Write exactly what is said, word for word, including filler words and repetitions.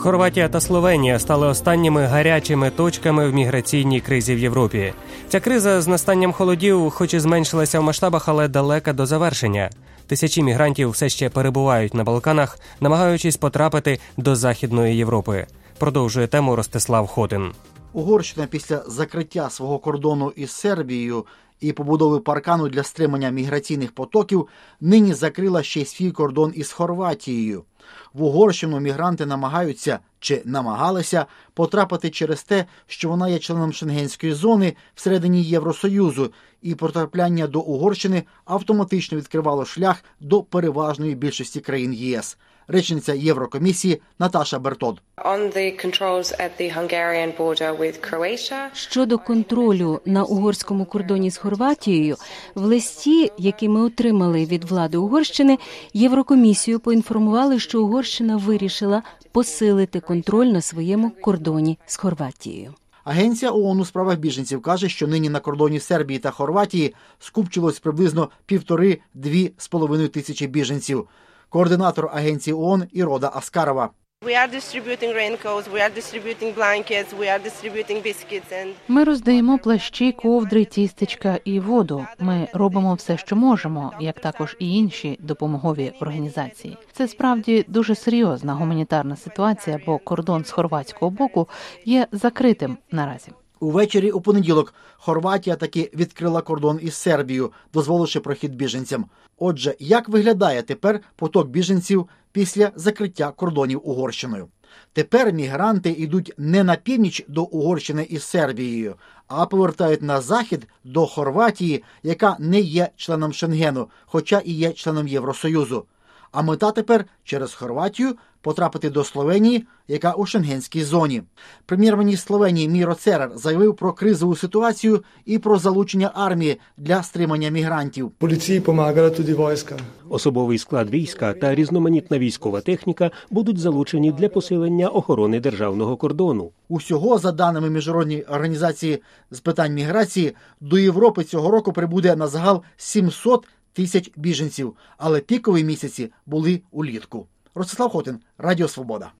Хорватія та Словенія стали останніми гарячими точками в міграційній кризі в Європі. Ця криза з настанням холодів хоч і зменшилася в масштабах, але далека до завершення. Тисячі мігрантів все ще перебувають на Балканах, намагаючись потрапити до Західної Європи. Продовжує тему Ростислав Хотин. Угорщина після закриття свого кордону із Сербією і побудови паркану для стримання міграційних потоків нині закрила ще й свій кордон із Хорватією. В Угорщину мігранти намагаються, чи намагалися, потрапити через те, що вона є членом Шенгенської зони всередині Євросоюзу, і потрапляння до Угорщини автоматично відкривало шлях до переважної більшості країн ЄС. Речниця Єврокомісії Наташа Бертод. Щодо контролю на угорському кордоні з Хорватією, в листі, який ми отримали від влади Угорщини, Єврокомісію поінформували, що Угорщина вирішила посилити контроль на своєму кордоні з Хорватією. Агенція ООН у справах біженців каже, що нині на кордоні Сербії та Хорватії скупчилось приблизно півтори-дві з половиною тисячі біженців. Координатор агенції ООН Ірода Аскарова. Ми роздаємо плащі, ковдри, тістечка і воду. Ми робимо все, що можемо, як також і інші допомогові організації. Це справді дуже серйозна гуманітарна ситуація, бо кордон з хорватського боку є закритим наразі. Увечері у понеділок Хорватія таки відкрила кордон із Сербією, дозволивши прохід біженцям. Отже, як виглядає тепер поток біженців після закриття кордонів Угорщиною? Тепер мігранти йдуть не на північ до Угорщини із Сербією, а повертають на захід до Хорватії, яка не є членом Шенгену, хоча і є членом Євросоюзу. А мета тепер через Хорватію потрапити до Словенії, яка у шенгенській зоні. Прем'єр-міністр Словенії Міро Церер заявив про кризову ситуацію і про залучення армії для стримання мігрантів. Поліції допомагала тоді війська. Особовий склад війська та різноманітна військова техніка будуть залучені для посилення охорони державного кордону. Усього, за даними Міжнародної організації з питань міграції, до Європи цього року прибуде на загал сімсот тисяч біженців, але пікові місяці були улітку. Ростислав Хотин, Радіо Свобода.